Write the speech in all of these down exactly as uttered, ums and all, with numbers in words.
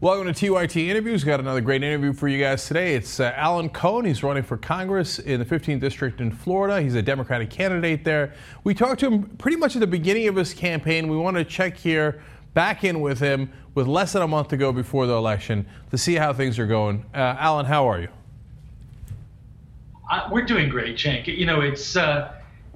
Welcome to T Y T Interviews. Got another great interview for you guys today. It's uh, Alan Cohen. He's running for Congress in the fifteenth District in Florida. He's a Democratic candidate there. We talked to him pretty much at the beginning of his campaign. We want to check here, back in with him with less than a month to go before the election to see how things are going. Uh, Alan, how are you? Uh, we're doing great, Cenk. You know, it's uh,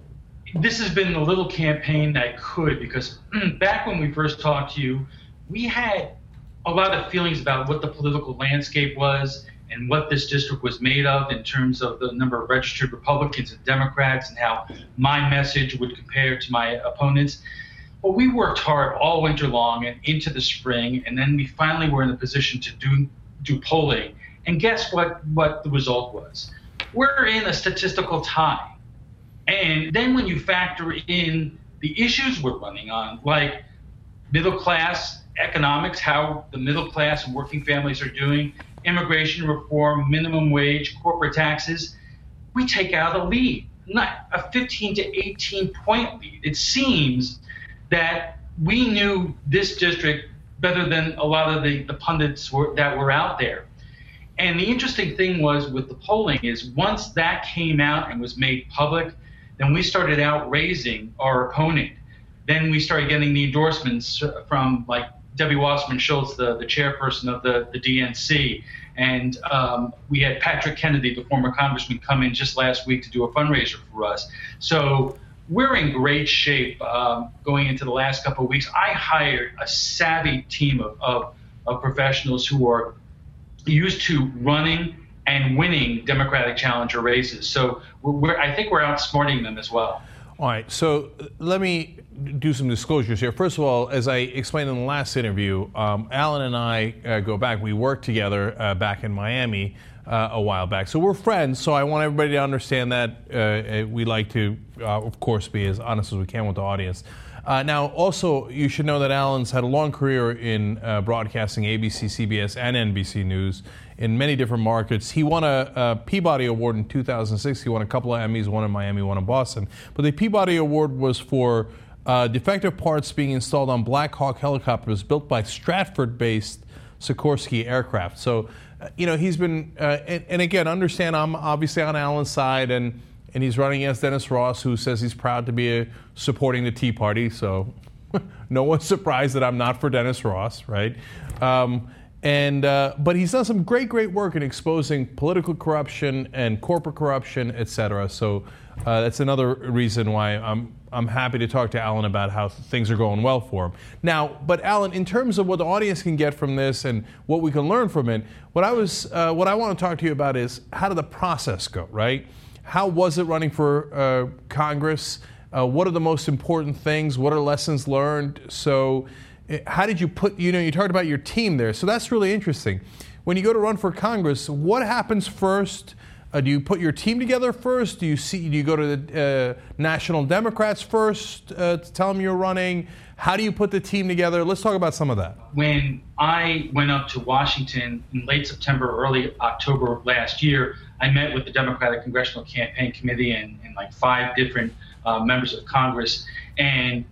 this has been the little campaign that could, because back when we first talked to you, we had a lot of feelings about what the political landscape was and what this district was made of in terms of the number of registered Republicans and Democrats and how my message would compare to my opponents. Well, we worked hard all winter long and into the spring, and then we finally were in a position to do do polling. And guess what, what the result was? We're in a statistical tie. And then when you factor in the issues we're running on, like middle class economics, how the middle class and working families are doing, immigration reform, minimum wage, corporate taxes, we take out a lead, not a fifteen to eighteen point lead. It seems that we knew this district better than a lot of the, the pundits were, that were out there. And the interesting thing was with the polling is once that came out and was made public, then we started out raising our opponent. Then we started getting the endorsements from like Debbie Wasserman Schultz, the, the chairperson of the, the D N C. And um, we had Patrick Kennedy, the former congressman, come in just last week to do a fundraiser for us. So we're in great shape um, going into the last couple of weeks. I hired a savvy team of, of, of professionals who are used to running and winning Democratic challenger races. So we're, we're, I think we're outsmarting them as well. All right, so let me do some disclosures here. First of all, as I explained in the last interview, um, Alan and I uh, go back. We worked together uh, back in Miami uh, a while back. So we're friends, so I want everybody to understand that. Uh, we like to, uh, of course, be as honest as we can with the audience. Uh, now, also, you should know that Alan's had a long career in uh, broadcasting A B C, C B S, and N B C News in many different markets. He won a, a Peabody Award in two thousand six. He won a couple of Emmys, one in Miami, one in Boston. But the Peabody Award was for uh, defective parts being installed on Black Hawk helicopters built by Stratford-based Sikorsky aircraft. So, uh, you know, he's been, uh, and, and again, understand I'm obviously on Alan's side, and And he's running against Dennis Ross, who says he's proud to be a, supporting the Tea Party. So no one's surprised that I'm not for Dennis Ross, right? Um, and uh, but he's done some great, great work in exposing political corruption and corporate corruption, et cetera. So uh, that's another reason why I'm I'm happy to talk to Alan about how things are going well for him. Now, but Alan, in terms of what the audience can get from this and what we can learn from it, what I was uh, what I want to talk to you about is how did the process go, right? How was it running for uh, Congress? Uh, what are the most important things? What are lessons learned? So how did you put, you know, you talked about your team there. So that's really interesting. When you go to run for Congress, what happens first? Uh, do you put your team together first? Do you see, do you go to the uh, National Democrats first uh, to tell them you're running? How do you put the team together? Let's talk about some of that. When I went up to Washington in late September, early October of last year, I met with the Democratic Congressional Campaign Committee and, and like five different uh, members of Congress, and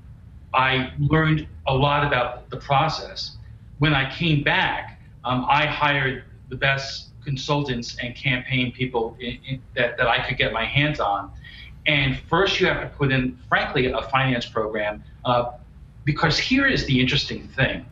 I learned a lot about the process. When I came back, um, I hired the best consultants and campaign people in, in, that, that I could get my hands on. And first you have to put in, frankly, a finance program, uh, because here is the interesting thing.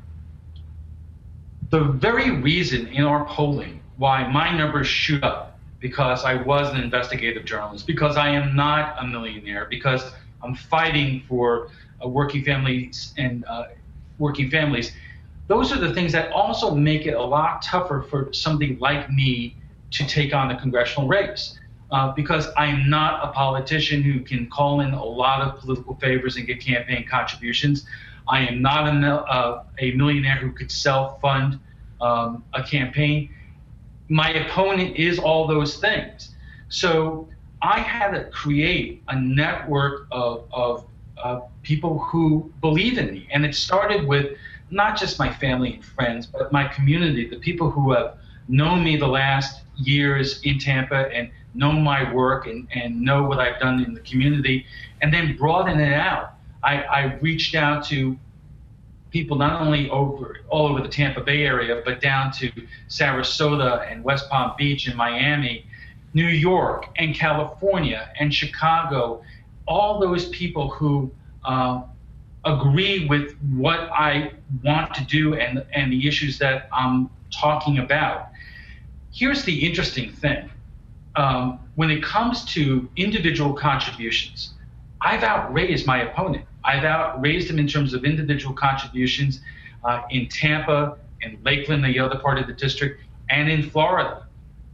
The very reason in our polling why my numbers shoot up, because I was an investigative journalist, because I am not a millionaire, because I'm fighting for uh, working families and uh, working families. Those are the things that also make it a lot tougher for somebody like me to take on the congressional race, uh, because I'm not a politician who can call in a lot of political favors and get campaign contributions. I am not a, uh, a millionaire who could self-fund um, a campaign. My opponent is all those things. So I had to create a network of, of uh, people who believe in me. And it started with not just my family and friends, but my community, the people who have known me the last years in Tampa and know my work and, and know what I've done in the community, and then broaden it out. I, I reached out to people not only over all over the Tampa Bay area, but down to Sarasota and West Palm Beach and Miami, New York and California and Chicago, all those people who uh, agree with what I want to do and, and the issues that I'm talking about. Here's the interesting thing. Um, when it comes to individual contributions, I've outraised my opponent. I've outraised him in terms of individual contributions uh, in Tampa, in Lakeland, the other part of the district, and in Florida.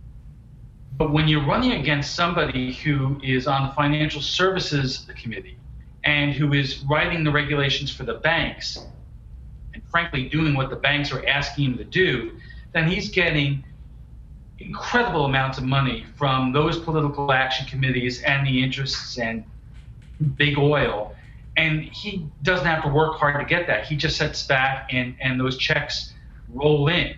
But when you're running against somebody who is on the Financial Services Committee and who is writing the regulations for the banks, and frankly doing what the banks are asking him to do, then he's getting incredible amounts of money from those political action committees and the interests and big oil. And he doesn't have to work hard to get that. He just sits back and, and those checks roll in.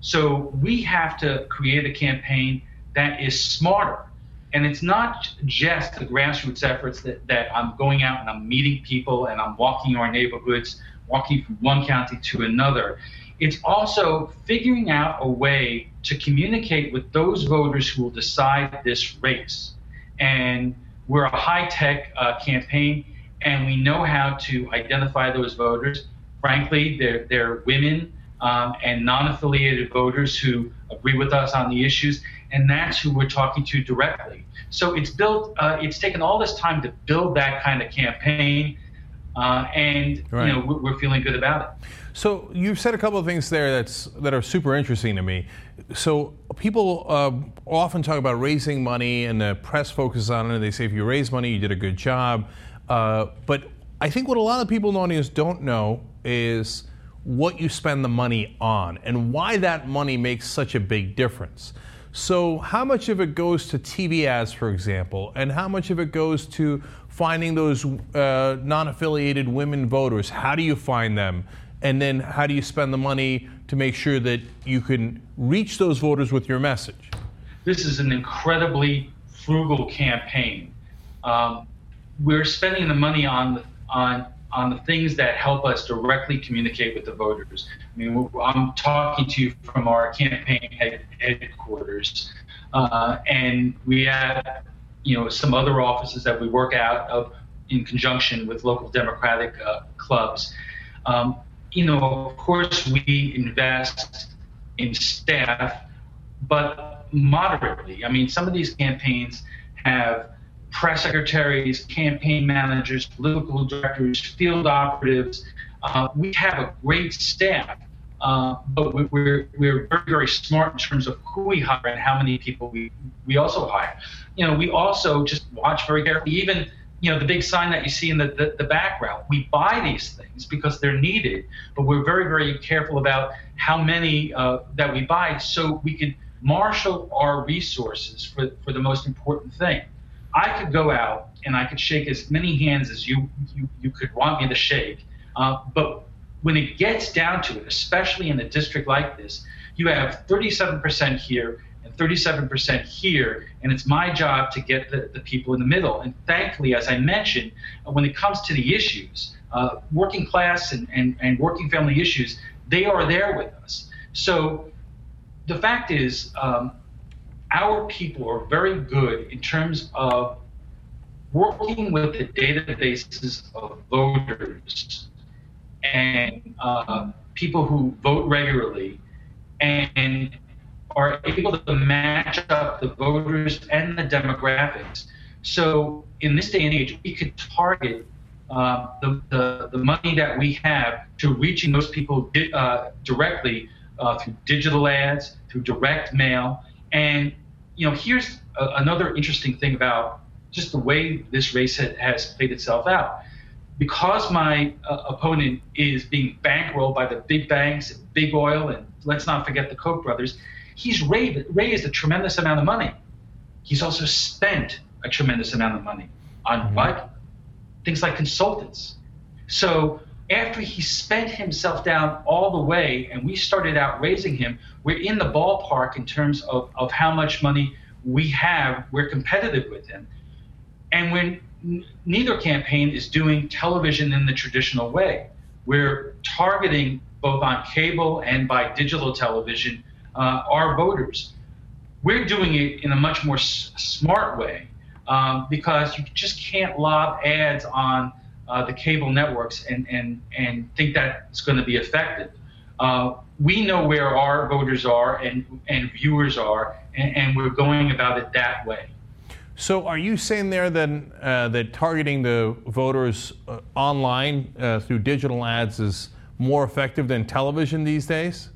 So we have to create a campaign that is smarter. And it's not just the grassroots efforts that, that I'm going out and I'm meeting people and I'm walking our neighborhoods, walking from one county to another. It's also figuring out a way to communicate with those voters who will decide this race. And we're a high-tech uh, campaign, and we know how to identify those voters. Frankly, they're, they're women um, and non-affiliated voters who agree with us on the issues, and that's who we're talking to directly. So it's built. Uh, it's taken all this time to build that kind of campaign, uh, and right. you know we're, we're feeling good about it. So you've said a couple of things there that's that are super interesting to me. So people uh, often talk about raising money, and the press focuses on it. And they say if you raise money, you did a good job. Uh, but I think what a lot of people in the audience don't know is what you spend the money on and why that money makes such a big difference. So how much of it goes to T V ads, for example, and how much of it goes to finding those uh, non-affiliated women voters? How do you find them? And then how do you spend the money to make sure that you can reach those voters with your message? This is an incredibly frugal campaign. Um, we're spending the money on the, on on the things that help us directly communicate with the voters. I mean, I'm talking to you from our campaign head, headquarters, uh, and we have, you know, some other offices that we work out of in conjunction with local Democratic uh, clubs. Um, you know, of course, we invest in staff, but moderately. I mean, some of these campaigns have press secretaries, campaign managers, political directors, field operatives. Uh, we have a great staff, uh, but we, we're we're very, very smart in terms of who we hire and how many people we, we also hire. You know, we also just watch very carefully. Even, you know, the big sign that you see in the, the, the background, we buy these things because they're needed, but we're very, very careful about how many uh, that we buy so we can marshal our resources for, for the most important thing. I could go out and I could shake as many hands as you you, you could want me to shake, uh, but when it gets down to it, especially in a district like this, you have thirty-seven percent here and thirty-seven percent here, and it's my job to get the, the people in the middle. And thankfully, as I mentioned, when it comes to the issues, uh, working class and, and, and working family issues, they are there with us. So the fact is, um, our people are very good in terms of working with the databases of voters and uh, people who vote regularly and are able to match up the voters and the demographics. So in this day and age, we could target uh, the, the, the money that we have to reaching those people di- uh, directly uh, through digital ads, through direct mail. And, you know, here's a, another interesting thing about just the way this race ha- has played itself out. Because my uh, opponent is being bankrolled by the big banks and big oil, and let's not forget the Koch brothers, he's raised, raised a tremendous amount of money. He's also spent a tremendous amount of money on mm-hmm. what? Things like consultants. So after he spent himself down all the way and we started out raising him, we're in the ballpark in terms of, of how much money we have. We're competitive with him. And when n- neither campaign is doing television in the traditional way, we're targeting both on cable and by digital television uh, our voters. We're doing it in a much more s- smart way um, because you just can't lob ads on uh, the cable networks and, and, and think that it's going to be effective. Uh, we know where our voters are and, and viewers are, and, and we're going about it that way. So are you saying there then uh, that targeting the voters uh, online uh, through digital ads is more effective than television these days?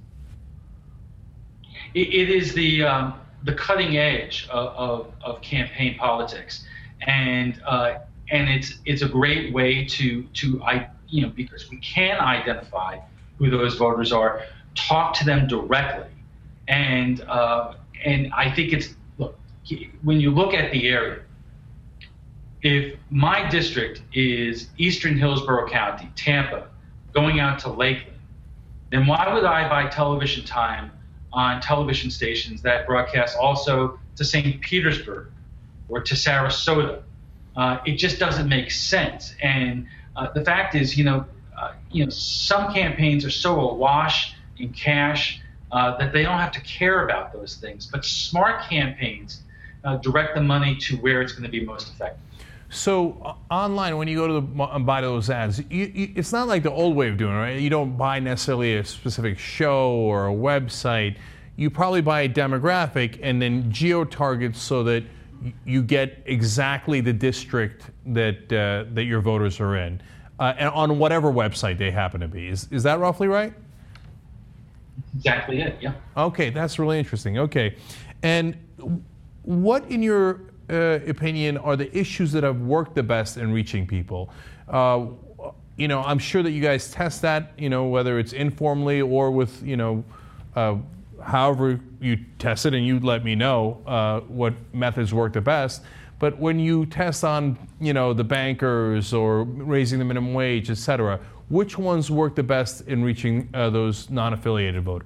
It, it is the um, the cutting edge of, of, of campaign politics, and uh, and it's it's a great way to to I you know because we can identify who those voters are, talk to them directly, and uh, and I think it's look when you look at the area. If my district is Eastern Hillsborough County, Tampa, going out to Lakeland, then why would I buy television time on television stations that broadcast also to Saint Petersburg or to Sarasota? Uh, it just doesn't make sense. And uh, the fact is, you know, uh, you know, some campaigns are so awash in cash uh, that they don't have to care about those things. But smart campaigns uh, direct the money to where it's going to be most effective. So uh, online, when you go to the, uh, buy those ads, you, you, it's not like the old way of doing it, right? You don't buy necessarily a specific show or a website. You probably buy a demographic and then geo-target so that y- you get exactly the district that uh, that your voters are in, uh, and on whatever website they happen to be. Is is that roughly right? Exactly it, yeah. Okay, that's really interesting. Okay, and what, in your uh, opinion, are the issues that have worked the best in reaching people? Uh, you know, I'm sure that you guys test that, you know, whether it's informally or with, you know, uh, however you test it, and you let me know uh, what methods work the best. But when you test on, you know, the bankers or raising the minimum wage, et cetera, which ones work the best in reaching uh, those non-affiliated voters?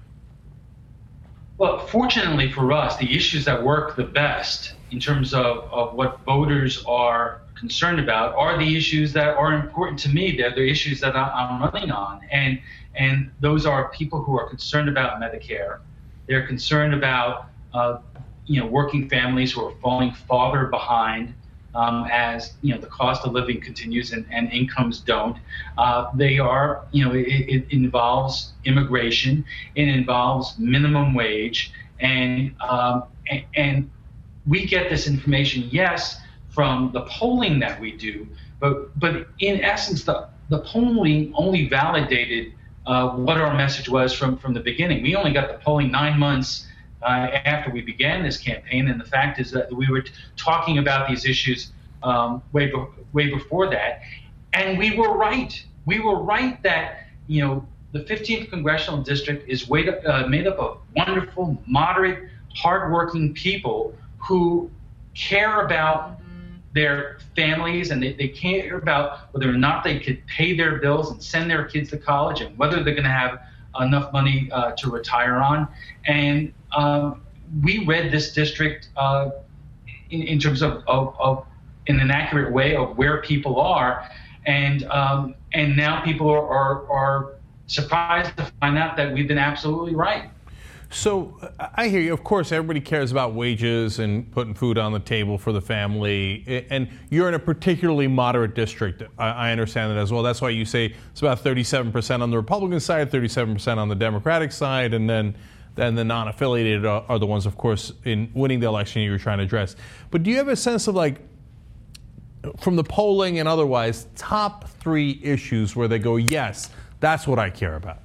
Well, fortunately for us, the issues that work the best in terms of, of what voters are concerned about are the issues that are important to me. They're the issues that I'm running on. And and those are people who are concerned about Medicare. They're concerned about uh, you know, working families who are falling farther behind um, as, you know, the cost of living continues and, and incomes don't. Uh, they are, you know, it, it involves immigration. It involves minimum wage. And, um, and, and we get this information, yes, from the polling that we do, but but in essence, the, the polling only validated uh, what our message was from, from the beginning. We only got the polling nine months uh, after we began this campaign, and the fact is that we were t- talking about these issues um, way, be- way before that, and we were right. We were right that, you know, the fifteenth Congressional District is made up, uh, made up of wonderful, moderate, hardworking people who care about their families, and they, they care about whether or not they could pay their bills and send their kids to college, and whether they're going to have enough money uh, to retire on. And um, we read this district uh, in, in terms of, of, of in an accurate way of where people are, and um, and now people are, are are surprised to find out that we've been absolutely right. So I hear you. Of course, everybody cares about wages and putting food on the table for the family. And you're in a particularly moderate district. I understand that as well. That's why you say it's about thirty-seven percent on the Republican side, thirty-seven percent on the Democratic side, and then then the non-affiliated are, are the ones, of course, in winning the election you were trying to address. But do you have a sense of, like, from the polling and otherwise, top three issues where they go, yes, that's what I care about?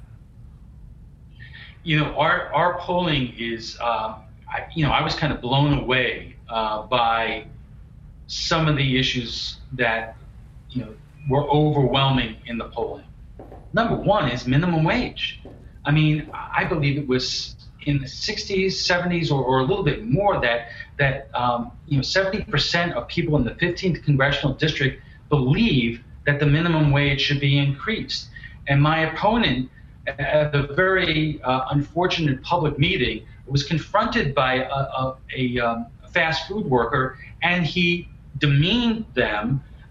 You know, our, our polling is, uh, I, you know, I was kind of blown away uh, by some of the issues that, you know, were overwhelming in the polling. Number one is minimum wage. I mean, I believe it was in the sixties, seventies, or, or a little bit more that, that um, you know, seventy percent of people in the fifteenth Congressional District believe that the minimum wage should be increased. And my opponent, at a very uh, unfortunate public meeting, was confronted by a, a, a um, fast food worker, and he demeaned them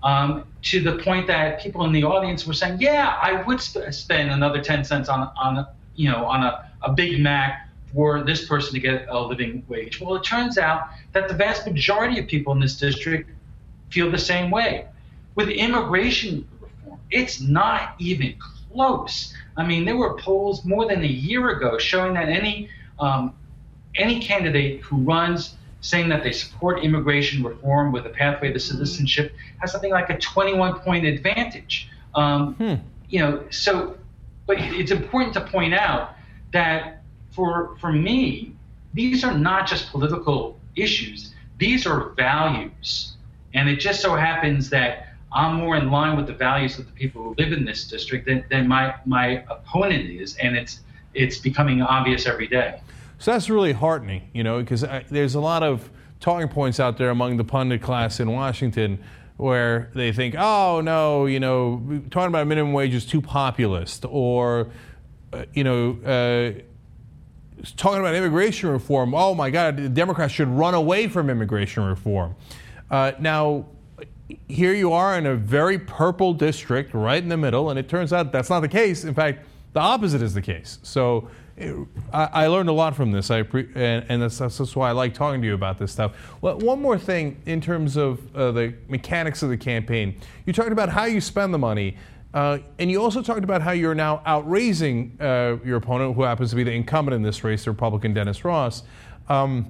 um, to the point that people in the audience were saying, yeah, I would sp- spend another ten cents on, on you know, on a, a Big Mac for this person to get a living wage. Well, it turns out that the vast majority of people in this district feel the same way. With immigration reform, it's not even close. I mean, there were polls more than a year ago showing that any um, any candidate who runs saying that they support immigration reform with a pathway to citizenship has something like a twenty-one point advantage. Um, hmm. You know, so, but it's important to point out that for for me, these are not just political issues; these are values, and it just so happens that I'm more in line with the values of the people who live in this district than, than my my opponent is, and it's it's becoming obvious every day. So that's really heartening, you know, because there's a lot of talking points out there among the pundit class in Washington where they think, oh, no, you know, talking about minimum wage is too populist, or, uh, you know, uh, talking about immigration reform, oh, my God, the Democrats should run away from immigration reform. Uh, now, here you are in a very purple district right in the middle, and it turns out that's not the case. In fact, the opposite is the case. So it, I, I learned a lot from this, I pre- and, and that's, that's why I like talking to you about this stuff. Well, one more thing in terms of uh, the mechanics of the campaign. You talked about how you spend the money, uh, and you also talked about how you're now outraising uh, your opponent, who happens to be the incumbent in this race, the Republican Dennis Ross. Um,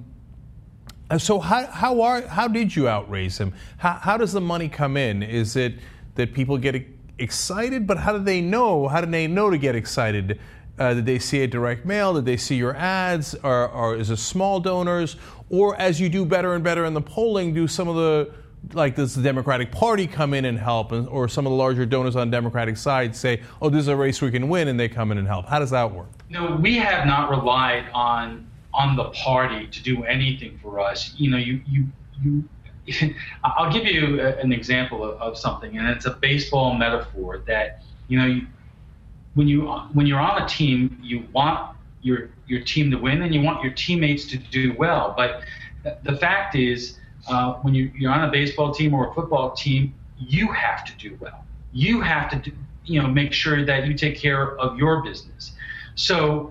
So how how are how did you outraise him? How how does the money come in? Is it that people get excited? But how do they know? How do they know to get excited? Uh, did they see a direct mail? Did they see your ads? Or, or is it small donors? Or as you do better and better in the polling, do some of the, like does the Democratic Party come in and help? And, or some of the larger donors on the Democratic side say, oh, this is a race we can win, and they come in and help? How does that work? No, we have not relied on on the party to do anything for us. You know, you, you, you I'll give you a, an example of, of something, and it's a baseball metaphor that, you know, you, when you, when you're on a team, you want your, your team to win and you want your teammates to do well. But the fact is, uh, when you, you're on a baseball team or a football team, you have to do well. You have to, do, you know, make sure that you take care of your business. So,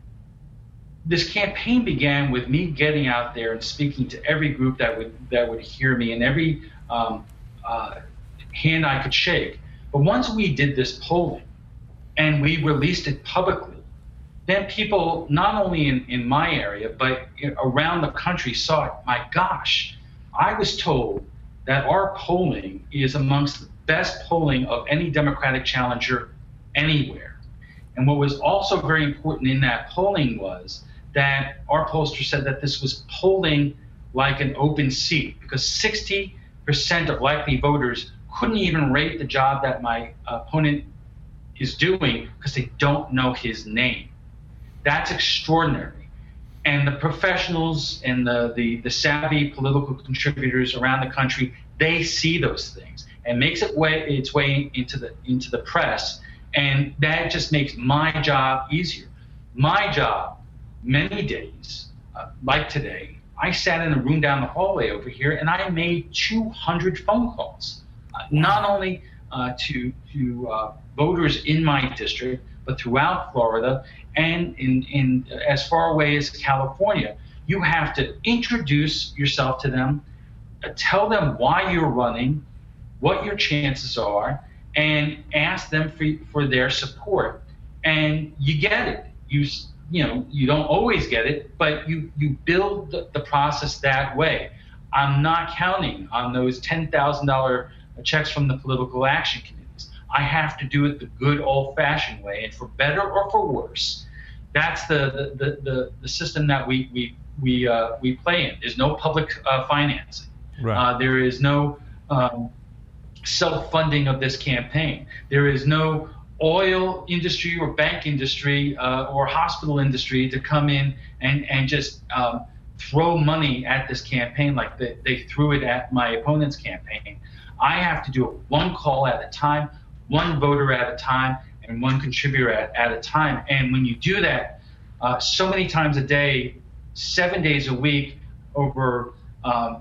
this campaign began with me getting out there and speaking to every group that would that would hear me and every um, uh, hand I could shake. But once we did this polling and we released it publicly, then people not only in, in my area but around the country saw it. My gosh, I was told that our polling is amongst the best polling of any Democratic challenger anywhere. And what was also very important in that polling was that our pollster said that this was polling like an open seat, because sixty percent of likely voters couldn't even rate the job that my opponent is doing because they don't know his name. That's extraordinary. And the professionals and the, the, the savvy political contributors around the country, they see those things and makes it way, its way into the, into the press. And that just makes my job easier. My job, many days, uh, like today, I sat in a room down the hallway over here and I made two hundred phone calls, uh, not only uh, to, to uh, voters in my district, but throughout Florida and in, in as far away as California. You have to introduce yourself to them, uh, tell them why you're running, what your chances are, and ask them for, for their support. And you get it. You You know, you don't always get it, but you, you build the, the process that way. I'm not counting on those ten thousand dollars checks from the political action committees. I have to do it the good old-fashioned way, and for better or for worse, that's the the, the, the, the system that we we we uh, we play in. There's no public uh, financing. Right. Uh, there is no um, self-funding of this campaign. There is no oil industry or bank industry uh, or hospital industry to come in and, and just um, throw money at this campaign like they, they threw it at my opponent's campaign. I have to do it one call at a time, one voter at a time, and one contributor at, at a time. And when you do that uh, so many times a day, seven days a week, over um,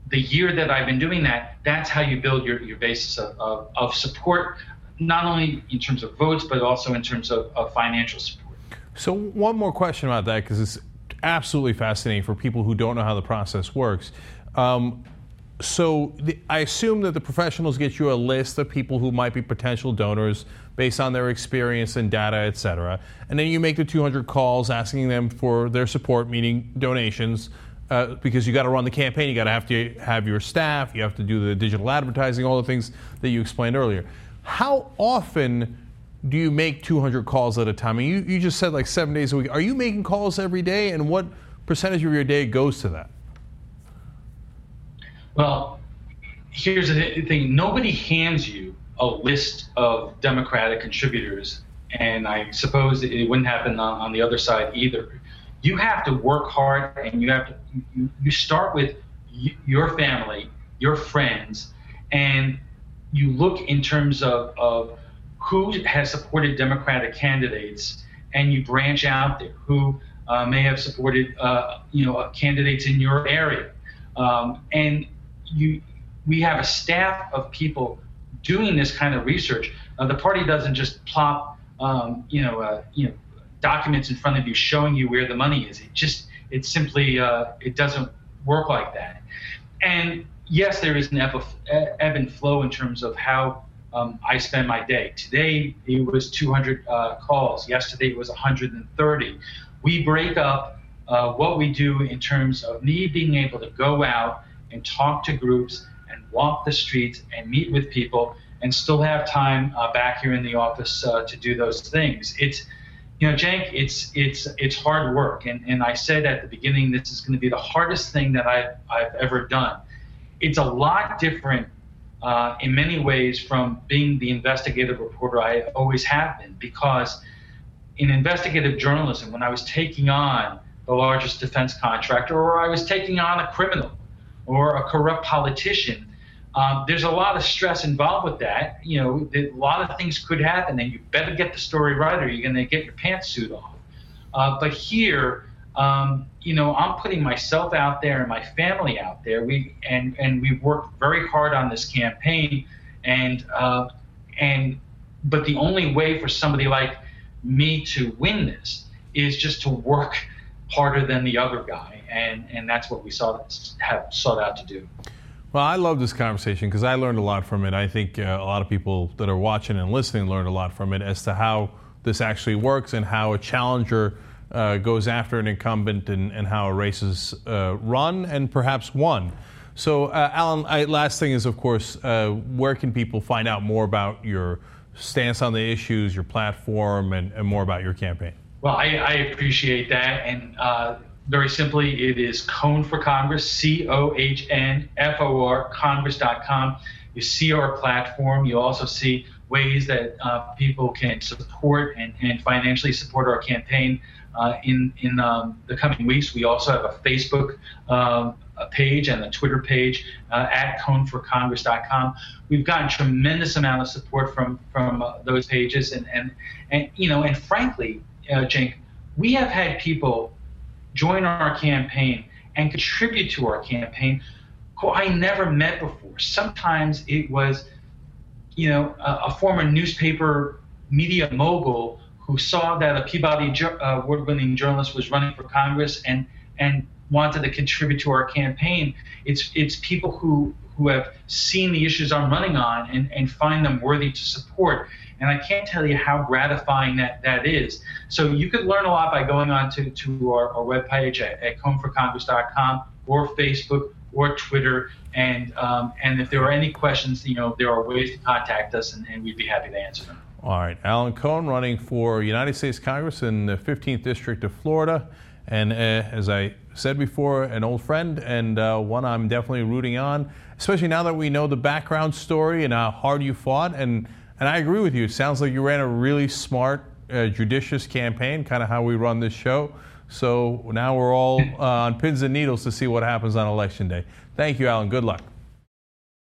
the year that I've been doing that, that's how you build your, your basis of, of, of support, not only in terms of votes, but also in terms of, of financial support. So one more question about that, because it's absolutely fascinating for people who don't know how the process works. Um, so the, I assume that the professionals get you a list of people who might be potential donors based on their experience and data, et cetera. And then you make the two hundred calls asking them for their support, meaning donations. Uh, because you got to run the campaign, you got to have to have your staff, you have to do the digital advertising, all the things that you explained earlier. How often do you make two hundred calls at a time? I mean, you, you just said like seven days a week. Are you making calls every day, and what percentage of your day goes to that? Well, here's the thing. Nobody hands you a list of Democratic contributors, and I suppose it wouldn't happen on, on the other side either. You have to work hard, and you have to. You, you start with y- your family, your friends, and you look in terms of, of who has supported Democratic candidates, and you branch out there. Who uh, may have supported, uh, you know, candidates in your area, um, and you. We have a staff of people doing this kind of research. Uh, the party doesn't just plop, um, you know, uh, you know. documents in front of you showing you where the money is. It just, it simply, uh, it doesn't work like that. And yes, there is an ebb, of, ebb and flow in terms of how um, I spend my day. Today, it was two hundred uh, calls. Yesterday, it was one hundred thirty. We break up uh, what we do in terms of me being able to go out and talk to groups and walk the streets and meet with people and still have time uh, back here in the office uh, to do those things. It's, You know, Cenk, it's it's it's hard work, and, and I said at the beginning this is going to be the hardest thing that I've I've ever done. It's a lot different uh, in many ways from being the investigative reporter I always have been, because in investigative journalism, when I was taking on the largest defense contractor, or I was taking on a criminal or a corrupt politician, Um, there's a lot of stress involved with that. You know, a lot of things could happen, and you better get the story right, or you're going to get your pantsuit off. Uh, but here, um, you know, I'm putting myself out there and my family out there. We and and we've worked very hard on this campaign, and uh, and but the only way for somebody like me to win this is just to work harder than the other guy, and and that's what we saw have sought out to do. Well, I love this conversation because I learned a lot from it. I think uh, a lot of people that are watching and listening learned a lot from it as to how this actually works and how a challenger uh, goes after an incumbent, and, and how a race is uh, run and perhaps won. So, uh, Alan, I, last thing is, of course, uh, where can people find out more about your stance on the issues, your platform, and, and more about your campaign? Well, I, I appreciate that. And uh, very simply, it is Cohn for Congress, C O H N F O R, Congress dot com. You see our platform. You also see ways that uh, people can support and, and financially support our campaign uh, in, in um, the coming weeks. We also have a Facebook um, a page and a Twitter page uh, at Cohn for Congress dot com. We've gotten tremendous amount of support from, from uh, those pages. And, and, and, you know, and frankly, uh, Cenk, we have had people join our campaign and contribute to our campaign who I never met before. Sometimes it was, you know, a, a former newspaper media mogul who saw that a Peabody uh, award-winning journalist was running for Congress and and wanted to contribute to our campaign. It's it's people who who have seen the issues I'm running on and, and find them worthy to support. And I can't tell you how gratifying that, that is. So you could learn a lot by going on to, to our, our webpage at, at Cohn for Congress dot com or Facebook or Twitter. And um, and if there are any questions, you know, there are ways to contact us, and, and we'd be happy to answer them. All right. Alan Cohn, running for United States Congress in the fifteenth District of Florida. And uh, as I said before, an old friend, and uh, one I'm definitely rooting on, especially now that we know the background story and how hard you fought. And And I agree with you. It sounds like you ran a really smart, uh, judicious campaign, kind of how we run this show. So now we're all uh, on pins and needles to see what happens on Election Day. Thank you, Alan. Good luck.